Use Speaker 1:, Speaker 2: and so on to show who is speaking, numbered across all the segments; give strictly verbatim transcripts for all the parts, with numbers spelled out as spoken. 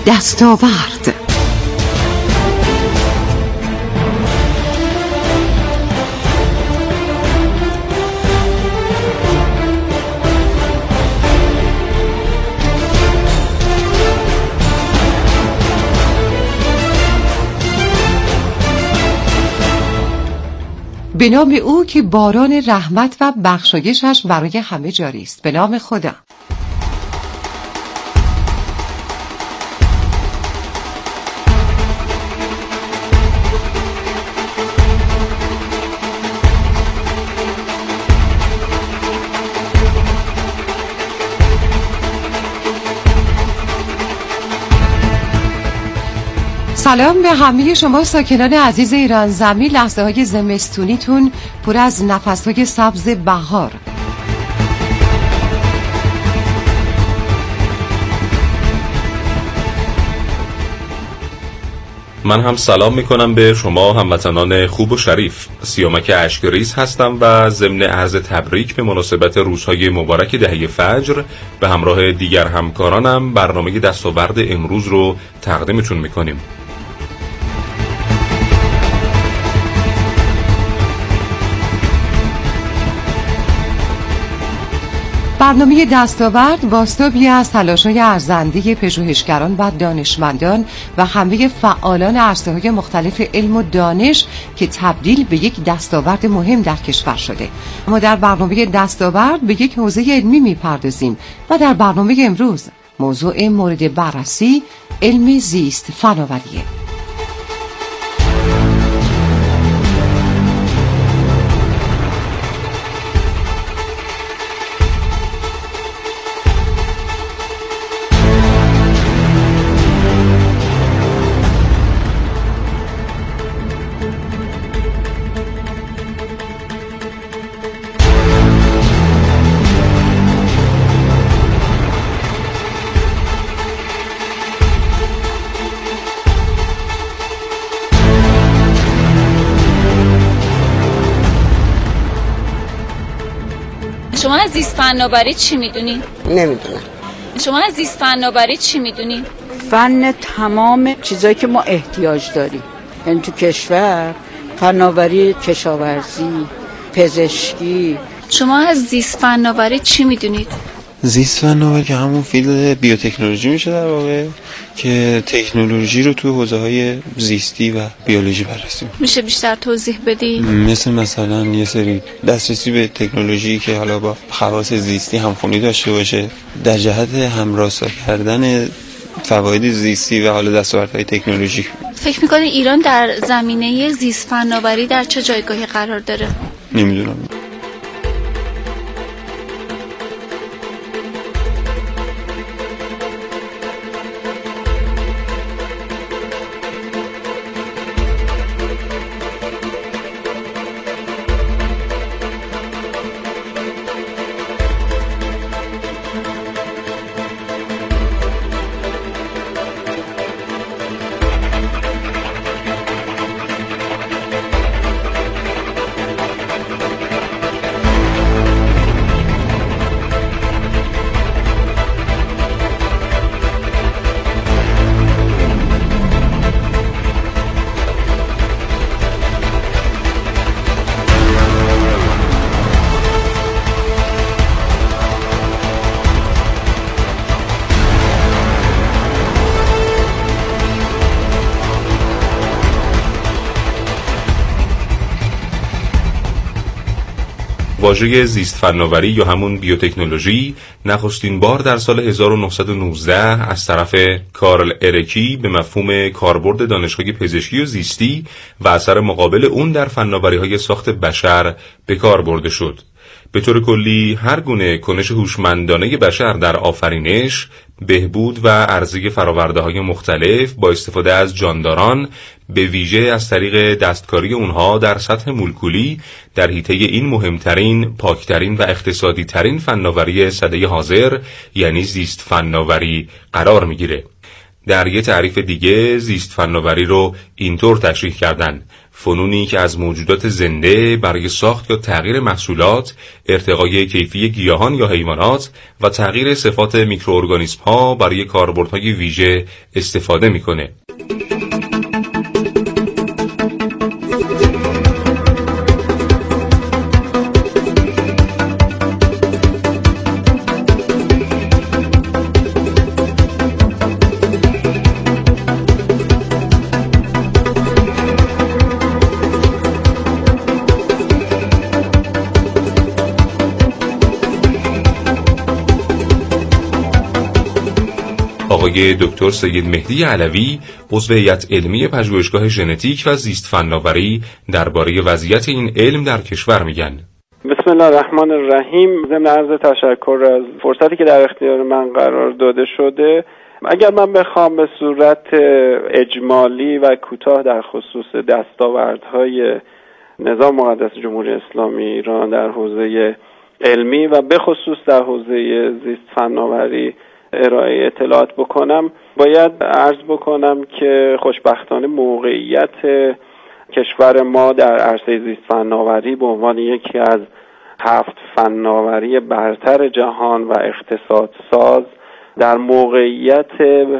Speaker 1: دستاورد. به نام او که باران رحمت و بخشایشش برای همه جاری است. به نام خدا. سلام به همه شما ساکنان عزیز ایران زمین. لحظه های زمستونیتون پر از نفس های سبز بهار.
Speaker 2: من هم سلام میکنم به شما هموطنان خوب و شریف. سیامک اشکریز هستم و ضمن عرض تبریک به مناسبت روزهای مبارک دهه فجر به همراه دیگر همکارانم برنامه دستاورد امروز رو تقدیمتون میکنیم.
Speaker 1: برنامه دستاورد بازتابی از تلاش‌های ارزنده پژوهشگران و دانشمندان و همه فعالان عرصه‌های مختلف علم و دانش که تبدیل به یک دستاورد مهم در کشور شده. ما در برنامه دستاورد به یک حوزه علمی می‌پردازیم و در برنامه امروز موضوع مورد بررسی علم زیست فناوریه.
Speaker 3: شما از زیست فناوری چی میدونی؟
Speaker 4: نمیدونم.
Speaker 3: شما از زیست فناوری چی میدونی؟
Speaker 4: فن تمام چیزایی که ما احتیاج داریم، یعنی تو کشور، فناوری، کشاورزی، پزشکی.
Speaker 3: شما از زیست فناوری چی میدونید؟
Speaker 5: زیست فناوری که همون فیلد بیوتکنولوژی میشه در واقع، که تکنولوژی رو تو حوزه‌های زیستی و بیولوژی بررسی.
Speaker 3: میشه بیشتر توضیح بدی؟
Speaker 5: مثل مثلا یه سری دسترسی به تکنولوژی که حالا با خواص زیستی همخوانی داشته باشه در جهت همراستا کردن فواید زیستی و حالا دستاوردهای تکنولوژیک.
Speaker 3: فکر می‌کنی ایران در زمینه زیست فناوری در چه جایگاهی قرار داره؟
Speaker 5: نمیدونم.
Speaker 2: واژه زیست فناوری یا همون بیوتکنولوژی نخستین بار در سال هزار و نهصد و نوزده از طرف کارل ارکی به مفهوم کاربرد دانشگاه پزشکی و زیستی و اثر مقابل اون در فناوری‌های ساخت بشر به کار برده شد. به طور کلی هر گونه کنش هوشمندانه بشر در آفرینش، بهبود و عرضه فرآورده‌های مختلف با استفاده از جانداران، به ویژه از طریق دستکاری اونها در سطح مولکولی، در حیطه این مهمترین، پاکترین و اقتصادی ترین فناوری سده حاضر یعنی زیست فناوری قرار میگیره. در یک تعریف دیگه زیست فناوری رو اینطور تشریح کردن: فنونی که از موجودات زنده برای ساخت یا تغییر محصولات، ارتقای کیفی گیاهان یا حیوانات و تغییر صفات میکروارگانیسم‌ها برای کاربردهای ویژه استفاده میکنه. آقای دکتر سید مهدی علوی، عضو هیئت علمی پژوهشگاه ژنتیک و زیست فناوری، درباره وضعیت این علم در کشور میگن.
Speaker 6: بسم الله الرحمن الرحیم. ضمن عرض تشکر از فرصتی که در اختیار من قرار داده شده، اگر من بخوام به صورت اجمالی و کوتاه در خصوص دستاوردهای نظام مقدس جمهوری اسلامی ایران در حوزه علمی و به خصوص در حوزه زیست فناوری ارائه اطلاعات بکنم، باید عرض بکنم که خوشبختانه موقعیت کشور ما در عرصه زیست فناوری به عنوان یکی از هفت فناوری برتر جهان و اقتصادساز در موقعیت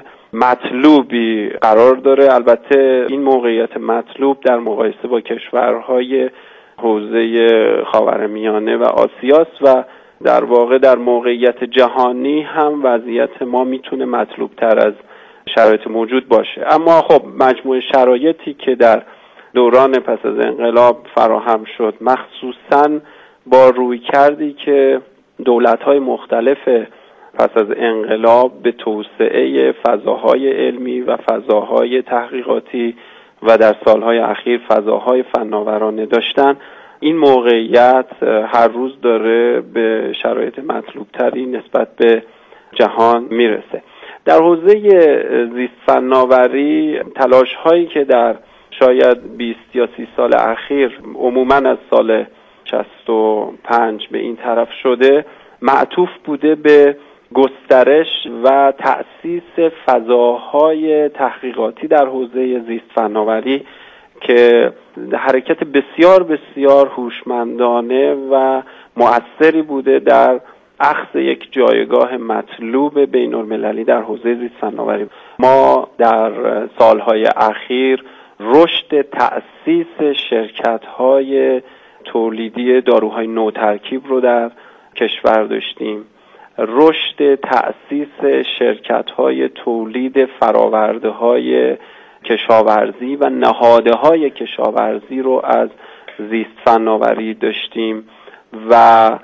Speaker 6: مطلوبی قرار داره. البته این موقعیت مطلوب در مقایسه با کشورهای حوزه خاورمیانه و آسیاست و در واقع در موقعیت جهانی هم وضعیت ما میتونه مطلوب تر از شرایط موجود باشه. اما خب مجموع شرایطی که در دوران پس از انقلاب فراهم شد، مخصوصاً با روی کردی که دولت‌های مختلف پس از انقلاب به توسعه فضاهای علمی و فضاهای تحقیقاتی و در سالهای اخیر فضاهای فناورانه داشتن، این موقعیت هر روز داره به شرایط مطلوبتری نسبت به جهان میرسه. در حوزه زیست فناوری تلاش هایی که در شاید بیست یا سی سال اخیر عموماً از سال شصت و پنج به این طرف شده، معطوف بوده به گسترش و تأسیس فضاهای تحقیقاتی در حوزه زیست فناوری که حرکت بسیار بسیار هوشمندانه و مؤثری بوده در اخذ یک جایگاه مطلوب بین المللی در حوزه زیست فناوری. ما در سالهای اخیر رشد تأسیس شرکت‌های تولیدی داروهای نوترکیب رو در کشور داشتیم، رشد تأسیس شرکت‌های تولید فرآورده‌های کشاورزی و نهادهای کشاورزی رو از زیست فناوری داشتیم و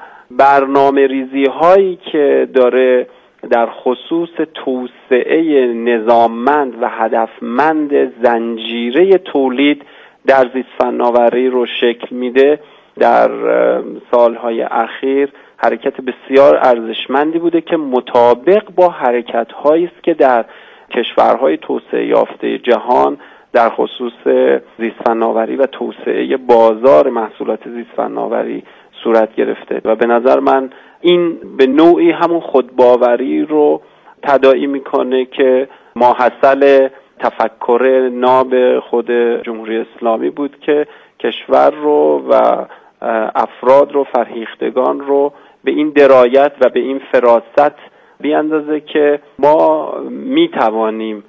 Speaker 6: برنامه ریزی هایی که داره در خصوص توسعه نظاممند و هدفمند زنجیره تولید در زیست فناوری رو شکل میده. در سالهای اخیر حرکت بسیار ارزشمندی بوده که مطابق با حرکت هایی است که در کشورهای توسعه یافته جهان در خصوص زیست فناوری و توسعه بازار محصولات زیست فناوری صورت گرفته و به نظر من این به نوعی همون خودباوری رو تداعی میکنه که ماحصل تفکر ناب خود جمهوری اسلامی بود که کشور رو و افراد رو، فرهیختگان رو به این درایت و به این فراست بیاندازه که ما میتوانیم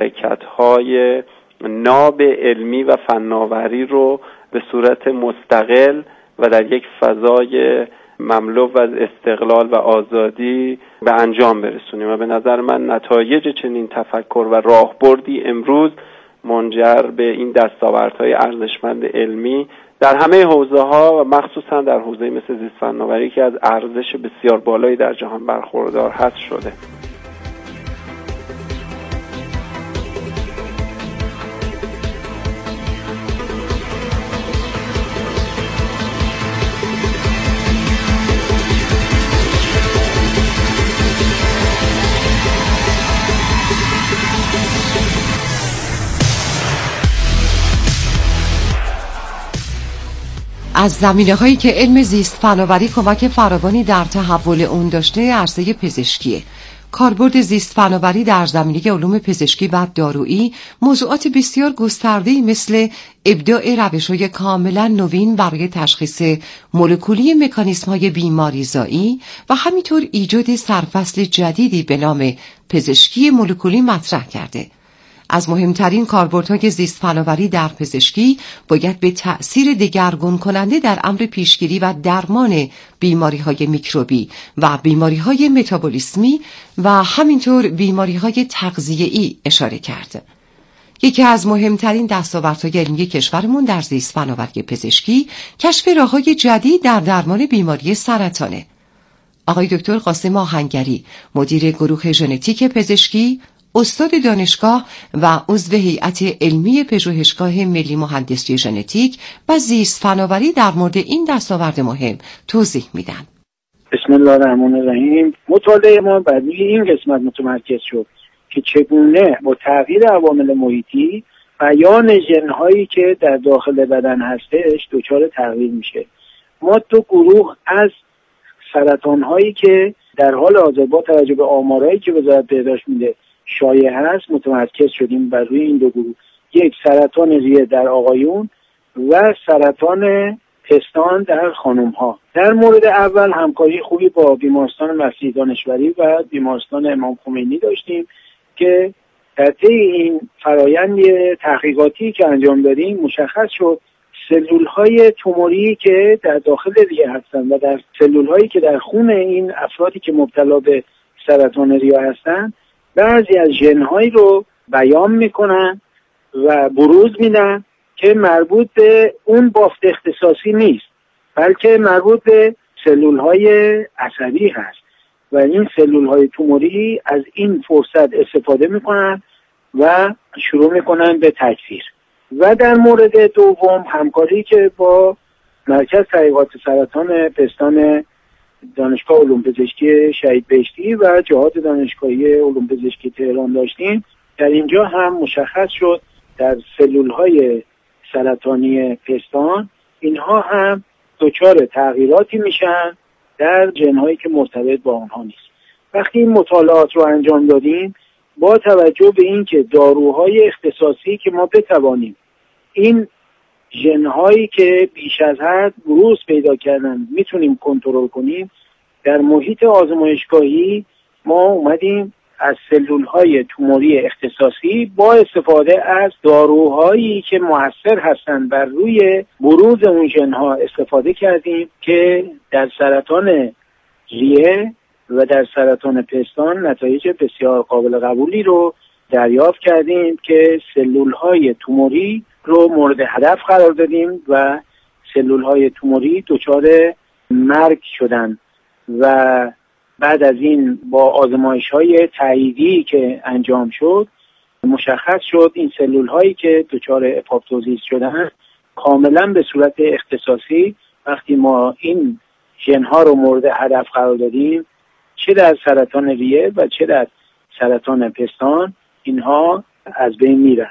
Speaker 6: حرکت‌های ناب علمی و فناوری رو به صورت مستقل و در یک فضای مملو از استقلال و آزادی به انجام برسونیم و به نظر من نتایج چنین تفکر و راهبردی امروز منجر به این دستاوردهای ارزشمند علمی در همه حوزه ها و مخصوصا در حوزه مثل زیست فناوری که از ارزش بسیار بالایی در جهان برخوردار هست شده.
Speaker 1: از زمینه‌هایی که علم زیست فناوری کمک فراوانی در تحول اون داشته، عرصه پزشکیه. کاربرد زیست فناوری در زمینه علوم پزشکی و دارویی موضوعات بسیار گسترده‌ای مثل ابداع روش‌های کاملا نوین برای تشخیص مولکولی مکانیسم‌های بیماریزایی و همینطور ایجاد سرفصل جدیدی به نام پزشکی مولکولی مطرح کرده. از مهمترین کاربردهای زیست فناوری در پزشکی باید به تأثیر دگرگون کننده در امر پیشگیری و درمان بیماری‌های میکروبی و بیماری‌های متابولیسمی و همینطور بیماری‌های تغذیه‌ای اشاره کرد. یکی از مهمترین دستاوردهای علمی کشورمون در زیست فناوری پزشکی کشف راه‌های جدید در درمان بیماری سرطانه. آقای دکتر قاسم آهنگری، مدیر گروه ژنتیک پزشکی، استاد دانشگاه و عضو هیئت علمی پژوهشگاه ملی مهندسی ژنتیک و زیست فناوری در مورد این دستاورد مهم توضیح میدن.
Speaker 7: بسم الله الرحمن الرحیم. مطالعه ما بر روی این قسمت متمرکز شد که چگونه با تغییر عوامل محیطی بیان ژن‌هایی که در داخل بدن هستش دچار تغییر میشه. ما تو گروه از سرطان‌هایی که در حال حاضر با توجه به آمارهایی که وزارت بهداشت میده شایع هست متمرکز شدیم بر روی این دو گروه. یک، سرطان ریه در آقایون و سرطان پستان در خانم‌ها. در مورد اول همکاری خوبی با بیمارستان مسیح دانشوری و بیمارستان امام خمینی داشتیم که در طی این فرایند تحقیقاتی که انجام دادیم مشخص شد سلول‌های توموری که در داخل ریه هستند و در سلول‌هایی که در خون این افرادی که مبتلا به سرطان ریه هستند بعضی از ژن‌هایی رو بیان میکنن و بروز میدن که مربوط به اون بافت اختصاصی نیست بلکه مربوط به سلول‌های عصبی هست و این سلول‌های توموری از این فرصت استفاده میکنن و شروع میکنن به تکثیر. و در مورد دوم همکاری که با مرکز تحقیقات سرطان پستان دانشگاه علوم پزشکی شهید بهشتی و جهاد دانشگاهی علوم پزشکی تهران داشتیم، در اینجا هم مشخص شد در سلول‌های سرطانی پستان اینها هم دچار تغییراتی میشن در ژن‌هایی که مرتبط با آنها نیست. وقتی این مطالعات رو انجام دادیم با توجه به اینکه داروهای اختصاصی که ما بتوانیم این ژن‌هایی که بیش از حد بروز پیدا کردن میتونیم کنترل کنیم، در محیط آزمایشگاهی ما اومدیم از سلول‌های توموری اختصاصی با استفاده از داروهایی که مؤثر هستند بر روی بروز اون ژن‌ها استفاده کردیم که در سرطان ریه و در سرطان پستان نتایج بسیار قابل قبولی رو دریافت کردیم که سلول‌های توموری رو مورد هدف قرار دادیم و سلول‌های توموری دچار مرگ شدن و بعد از این با آزمایش‌های تاییدی که انجام شد مشخص شد این سلول‌هایی که دچار اپاپتوزیس شدن کاملا به صورت اختصاصی وقتی ما این ژن‌ها رو مورد هدف قرار دادیم چه در سرطان ریه و چه در سرطان پستان اینها از بین میرن.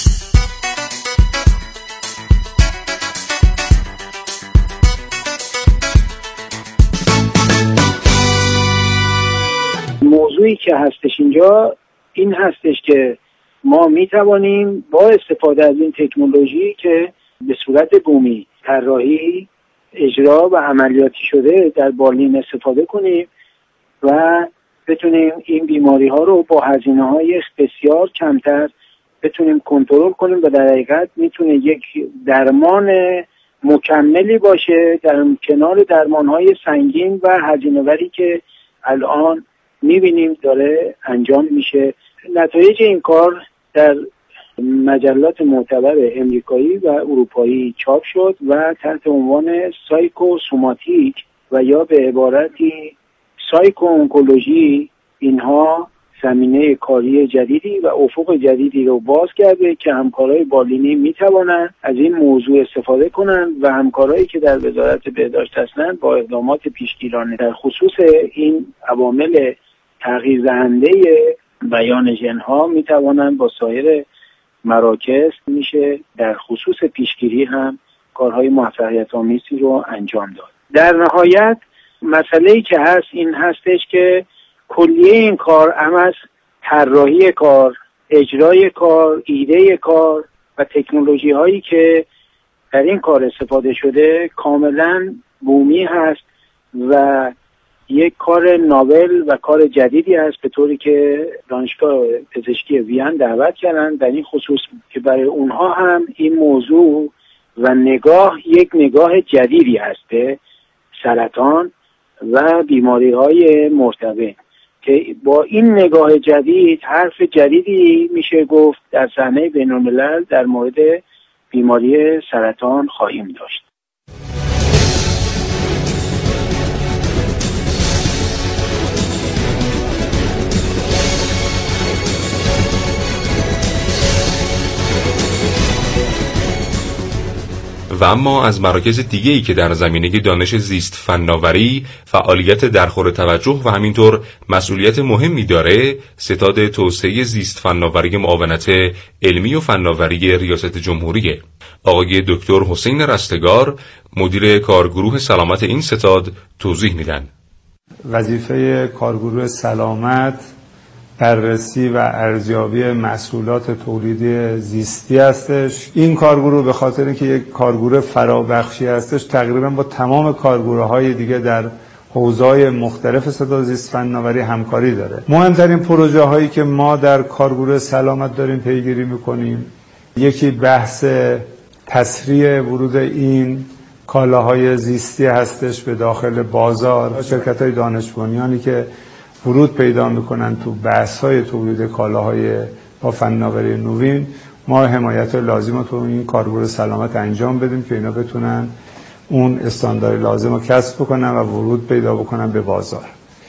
Speaker 7: موضوعی که هستش اینجا این هستش که ما میتوانیم با استفاده از این تکنولوژی که به صورت بومی طراحی اجرا و عملیاتی شده در بالین استفاده کنیم و بتونیم این بیماری ها رو با هزینه های بسیار کمتر بتونیم کنترل کنیم و در حقیقت میتونه یک درمان مکملی باشه در کنار درمان های سنگین و هزینه وری که الان میبینیم داره انجام میشه. نتایج این کار در مجلات معتبر امریکایی و اروپایی چاپ شد و تحت عنوان سایکوسوماتیک و یا به عبارتی سایکو اونکولوژی اینها زمینه کاری جدیدی و افق جدیدی رو باز کرده که همکارای بالینی میتوانند از این موضوع استفاده کنند و همکارایی که در وزارت بهداشت هستند با اقدامات پیشگیرانه در خصوص این عوامل تغییر دهنده بیان ژن‌ها میتوانند با سایر مراکز میشه در خصوص پیشگیری هم کارهای موفقیت آمیزی رو انجام داد. در نهایت مسئله‌ای که هست این هستش که کلیه این کار هم از طراحی کار، اجرای کار، ایده کار و تکنولوژی هایی که در این کار استفاده شده کاملا بومی هست و یک کار ناول و کار جدیدی هست، به طوری که دانشگاه پزشکی وین دعوت کردن در این خصوص که برای اونها هم این موضوع و نگاه یک نگاه جدیدی هست به سرطان و بیماری های مرتبط که با این نگاه جدید حرف جدیدی میشه گفت در صحنه بین‌الملل در مورد بیماری سرطان خواهیم داشت.
Speaker 2: و اما از مراکز دیگه‌ای که در زمینه دانش زیست فناوری فعالیت درخور توجه و همینطور مسئولیت مهمی داره، ستاد توسعه زیست فناوری معاونت علمی و فناوری ریاست جمهوریه. آقای دکتر حسین رستگار مدیر کارگروه سلامت این ستاد توضیح میدن.
Speaker 8: وظیفه کارگروه سلامت بررسی و ارزیابی محصولات تولیدی زیستی هستش. این کارگروه به خاطر اینکه یک کارگروه فرابخشی هستش تقریبا با تمام کارگروه‌های دیگه در حوزه‌های مختلف ستاد زیست فناوری همکاری داره. مهمترین پروژه هایی که ما در کارگروه سلامت داریم پیگیری میکنیم، یکی بحث تسریع ورود این کالاهای زیستی هستش به داخل بازار. شرکت‌های دانش بنیانی که ورود پیدا میکنن تو بحث‌های تولید کالاهای با فناوری نوین، ما حمایت لازم رو تو این کارگروه سلامت انجام بدیم که اینا بتونن اون استاندارد لازم رو کسب بکنن و ورود پیدا بکنن به بازار.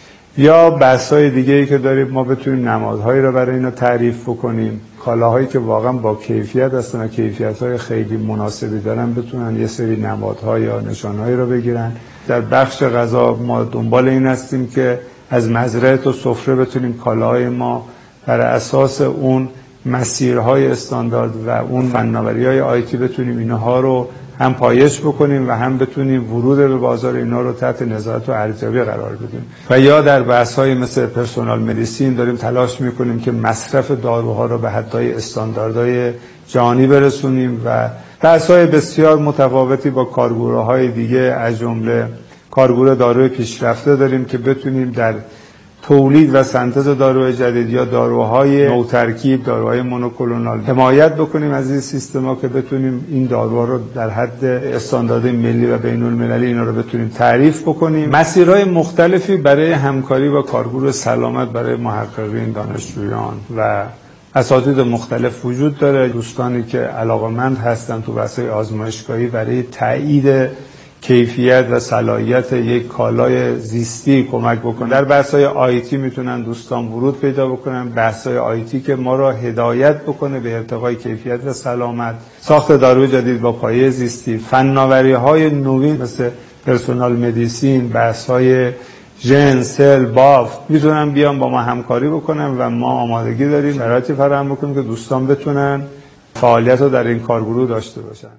Speaker 8: یا بحث‌های دیگه‌ای که داریم، ما بتونیم نمادهایی رو برای اینا تعریف بکنیم، کالاهایی که واقعا با کیفیت هستن و کیفیت‌های خیلی مناسبی دارن بتونن یه سری نمادها یا نشانهایی رو بگیرن. در بخش غذا ما دنبال این هستیم که از مزرعه تا سفره بتونیم کالاهای ما بر اساس اون مسیرهای استاندارد و اون فناوری‌های آیتی بتونیم اینها رو هم پایش بکنیم و هم بتونیم ورود به بازار اینا رو تحت نظارت و ارزیابی قرار بدیم. و یا در بحث‌های مثل پرسونال مدیسین داریم تلاش می‌کنیم که مصرف داروها رو به حدهای استانداردهای جهانی برسونیم و بحث‌های بسیار متفاوتی با کارگروه‌های دیگه از جمله کارگروه داروی پیشرفته داریم که بتونیم در تولید و سنتز داروی جدید یا داروهای نوترکیب، داروهای مونوکلونال حمایت بکنیم از این سیستما که بتونیم این داروها رو در حد استاندارد ملی و بین المللی اینا رو بتونیم تعریف بکنیم. مسیرهای مختلفی برای همکاری با کارگروه سلامت برای محققین، دانشجویان و اساتید مختلف وجود داره. دوستانی که علاقه‌مند هستن تو بحث‌های آزمایشگاهی برای تایید کیفیت و صلاحیت یک کالای زیستی کمک بکنن. در بحث‌های آیتی میتونن دوستان ورود پیدا بکنن، بحث‌های آیتی که ما را هدایت بکنه به ارتقای کیفیت و سلامت، ساخت داروی جدید با پایه زیستی، فناوری‌های نوین مثل پرسونال مدیسین، بحث‌های ژن، سل، بافت میتونن بیان با ما همکاری بکنن و ما آمادگی داریم شرایطی فراهم بکنیم که دوستان بتونن فعالیت رو در این کارگروه داشته باشن.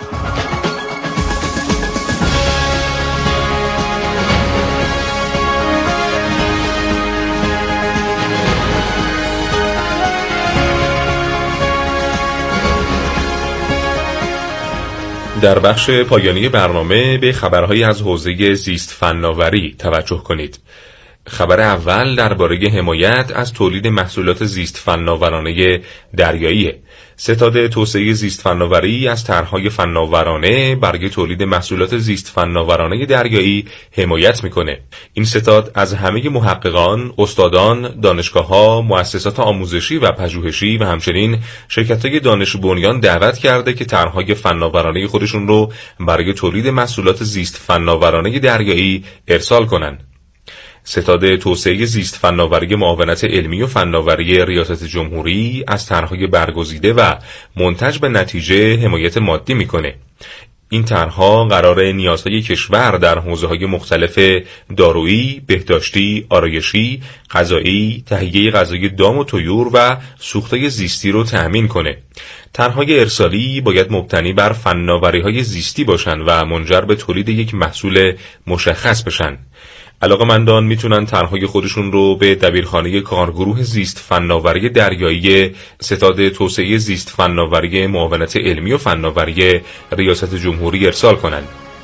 Speaker 2: در بخش پایانی برنامه به خبرهایی از حوزه زیست فناوری توجه کنید. خبر اول درباره حمایت از تولید محصولات زیست فناورانه دریایی. ستاد توسعه زیست فناوری از طرح‌های فناورانه برای تولید محصولات زیست فناورانه دریایی حمایت میکنه. این ستاد از همه محققان، استادان، دانشگاه‌ها، مؤسسات آموزشی و پژوهشی و همچنین شرکت‌های دانش بنیان دعوت کرده که طرح‌های فناورانه خودشون رو برای تولید محصولات زیست فناورانه دریایی ارسال کنن. ستاد توسعه زیست فناوری معاونت علمی و فناوری ریاست جمهوری از طرح‌های برگزیده و منتج به نتیجه حمایت مادی میکنه. این طرح‌ها قرار نیازهای کشور در حوزه‌های مختلف دارویی، بهداشتی، آرایشی، غذایی، تهیه غذای دام و طیور و سوخت‌های زیستی رو تأمین کنه. طرح‌های ارسالی باید مبتنی بر فناوری‌های زیستی باشن و منجر به تولید یک محصول مشخص بشن. علاقه‌مندان میتونن طرحهای خودشون رو به دبیرخانه کارگروه زیست فناوری دریایی ستاد توسعه زیست فناوری معاونت علمی و فناوری ریاست جمهوری ارسال کنن.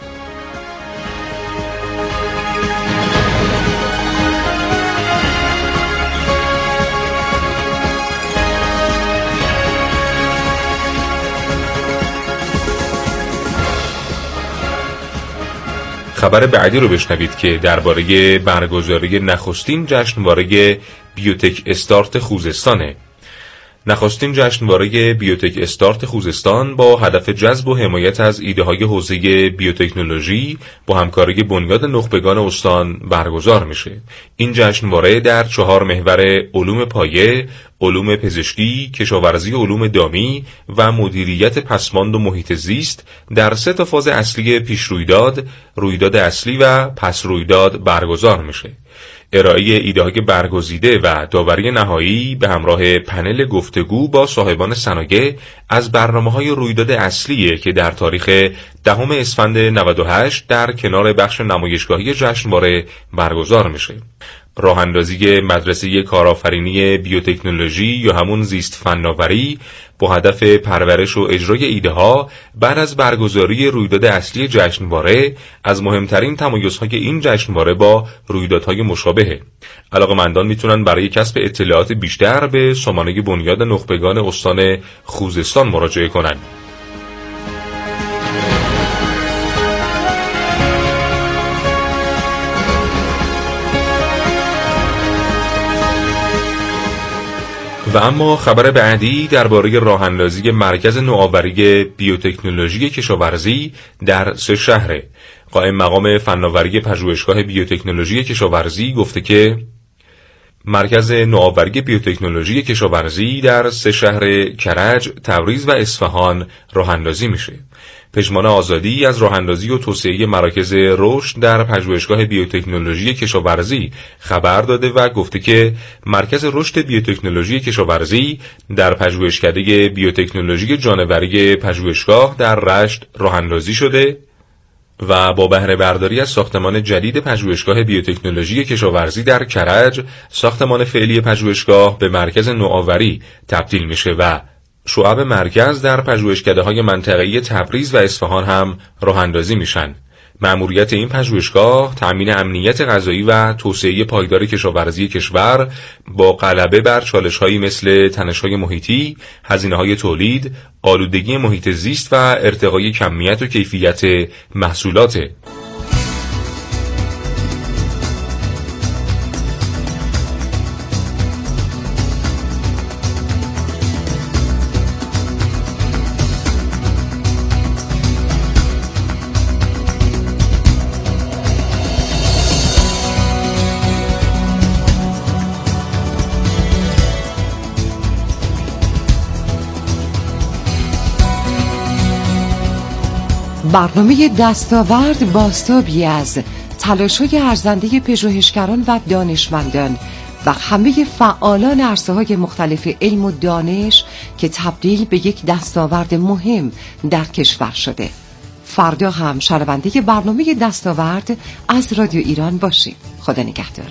Speaker 2: خبر بعدی رو بشنوید که درباره برگزاری نخستین جشنواره بیوتک استارت خوزستانه. نخستین جشنواره بیوتک استارت خوزستان با هدف جذب و حمایت از ایده های حوزه بیوتکنولوژی با همکاری بنیاد نخبگان استان برگزار میشه. این جشنواره در چهار محور علوم پایه، علوم پزشکی، کشاورزی، علوم دامی و مدیریت پسماند و محیط زیست در سه تا فاز اصلی پیش رویداد، رویداد اصلی و پس رویداد برگزار میشه. ارائه ایده های برگزیده و داوری نهایی به همراه پنل گفتگو با صاحبان صنایع از برنامه‌های رویداد اصلیه که در تاریخ دهم اسفند نود و هشت در کنار بخش نمایشگاهی جشنواره برگزار میشه. راه اندازی مدرسه کارآفرینی بیوتکنولوژی یا همون زیست فناوری با هدف پرورش و اجرای ایده ها بعد از برگزاری رویداد اصلی جشنواره از مهمترین تمایزهای این جشنواره با رویدادهای مشابهه. علاقه‌مندان میتونن برای کسب اطلاعات بیشتر به سامانه بنیاد نخبگان استان خوزستان مراجعه کنن. و اما خبر بعدی درباره راه اندازی مرکز نوآوری بیوتکنولوژی کشاورزی در سه شهر. قائم مقام فناوری پژوهشگاه بیوتکنولوژی کشاورزی گفته که مرکز نوآوری بیوتکنولوژی کشاورزی در سه شهر کرج، تبریز و اصفهان راه اندازی میشه. پژمان آزادی از راه اندازی و توسعه مراکز رشد در پژوهشگاه بیوتکنولوژی کشاورزی خبر داده و گفته که مرکز رشد بیوتکنولوژی کشاورزی در پژوهشکده بیوتکنولوژی جانوری پژوهشگاه در رشت راه اندازی شده و با بهره برداری از ساختمان جدید پژوهشگاه بیوتکنولوژی کشاورزی در کرج، ساختمان فعلی پژوهشگاه به مرکز نوآوری تبدیل میشه و شعب مرکز در پژوهشکده‌های منطقه‌ای تبریز و اصفهان هم راه اندازی میشن. مأموریت این پژوهشگاه تأمین امنیت غذایی و توسعه پایدار کشاورزی کشور با غلبه بر چالش‌هایی مثل تنش‌های محیطی، هزینه‌های تولید، آلودگی محیط زیست و ارتقای کمیت و کیفیت محصولات.
Speaker 1: برنامه دستاورد بازتابی از تلاش‌های ارزنده پژوهشگران و دانشمندان و همه فعالان عرصه‌های مختلف علم و دانش که تبدیل به یک دستاورد مهم در کشور شده. فردا هم شنونده برنامه دستاورد از رادیو ایران باشید. خدا نگهدار.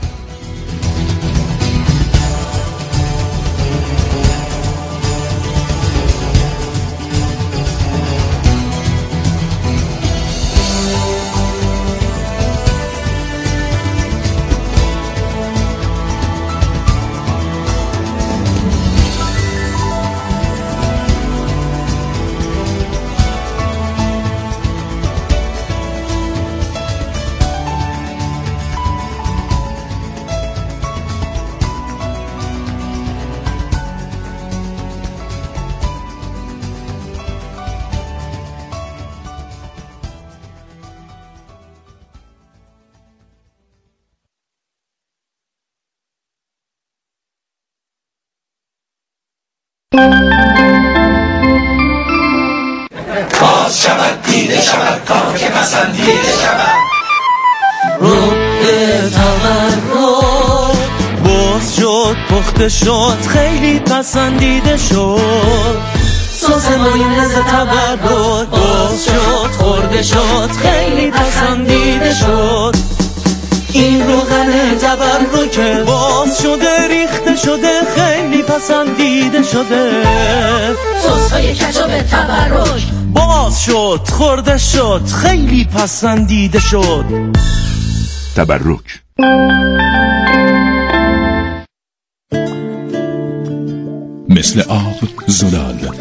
Speaker 9: باز شود دیده شود کام که پسندیده شود رو تولد باز شد پخته شد خیلی پسندیده شد سازمان لذت تولد باز شد خورده شد خیلی پسندیده شد
Speaker 10: این روغن تبرکه، باز شده ریخته شده خیلی پسندیده شده.
Speaker 9: سس‌های کچاپ تبرک
Speaker 10: باز شد خورده شد خیلی پسندیده شد.
Speaker 11: تبرک. مثل آب زلال،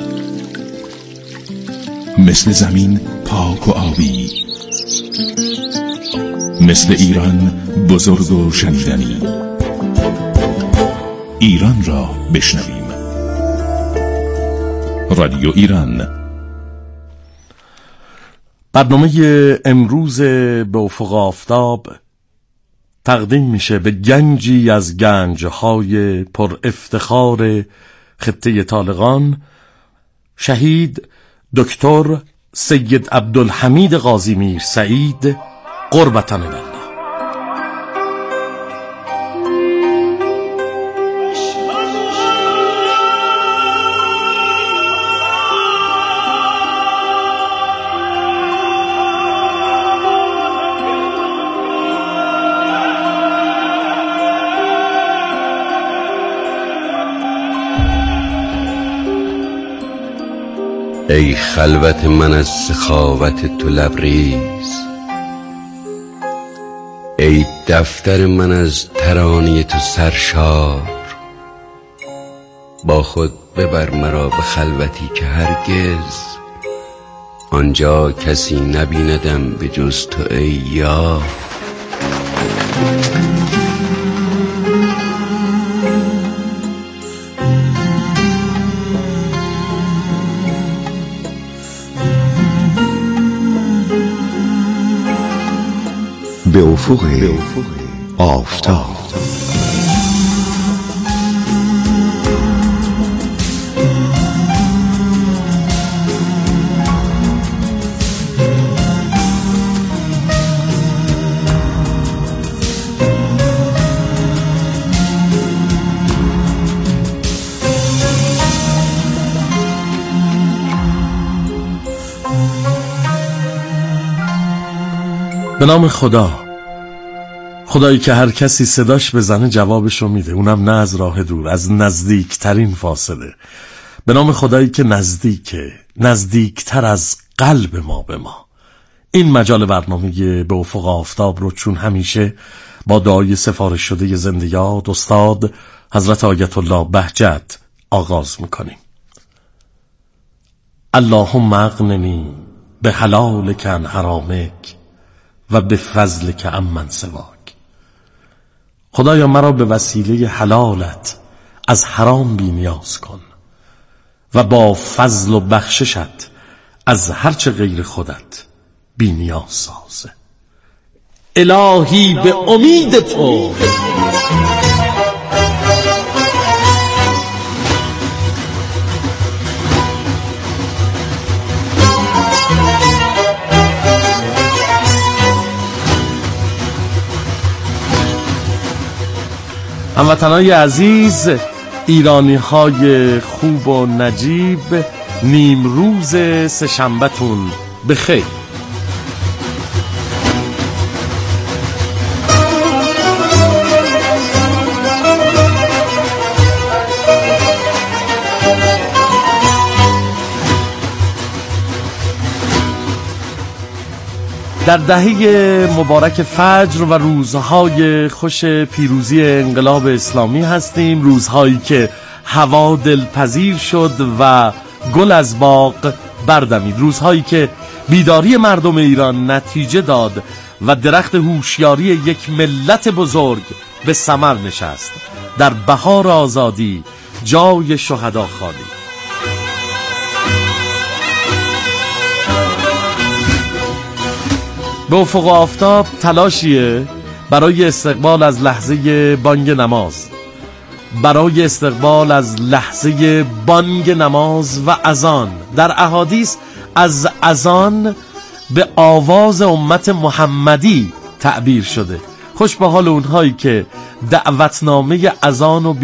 Speaker 11: مثل زمین پاک و آبی، مثل ایران بزرگ و شنیدنی. ایران را بشنویم. رادیو ایران.
Speaker 12: برنامه امروز به افق آفتاب تقدیم میشه به گنجی از گنجهای پر افتخار خطه طالقان، شهید دکتر سید عبدالحمید قاضی میر سعید قربة الله.
Speaker 13: ای خلوت من از سخاوت تو لبریز، ای دفتر من از ترانه تو سرشار. با خود ببر مرا به خلوتی که هرگز آنجا کسی نبیندم به جز تو ای یار.
Speaker 11: به افق آفتاب.
Speaker 12: به نام خدا، خدایی که هر کسی صداش بزنه جوابشو میده، اونم نه از راه دور، از نزدیکترین فاصله. به نام خدایی که نزدیکه، نزدیکتر از قلب ما به ما. این مجال برنامه به افق آفتاب رو چون همیشه با دعای سفارش شده زنده یاد استاد حضرت آیت الله بهجت آغاز میکنیم. اللهم اغننی به حلالک عن حرامک و به فضلک عمن سواک. خدایا مرا به وسیله حلالت از حرام بی نیاز کن و با فضل و بخششت از هرچه غیر خودت بی نیاز ساز. الهی به امید تو هموطنای عزیز، ایرانی های خوب و نجیب، نیمروز سه‌شنبه‌تون بخیر. در دهه مبارک فجر و روزهای خوش پیروزی انقلاب اسلامی هستیم، روزهایی که هوا دلپذیر شد و گل از باغ بردمید، روزهایی که بیداری مردم ایران نتیجه داد و درخت هوشیاری یک ملت بزرگ به ثمر نشست. در بهار آزادی جای شهدا خالی. به افق آفتاب تلاشیه برای استقبال از لحظه بانگ نماز، برای استقبال از لحظه بانگ نماز و اذان. در احادیث از اذان به آواز امت محمدی تعبیر شده. خوش به حال اونهایی که دعوتنامه اذان و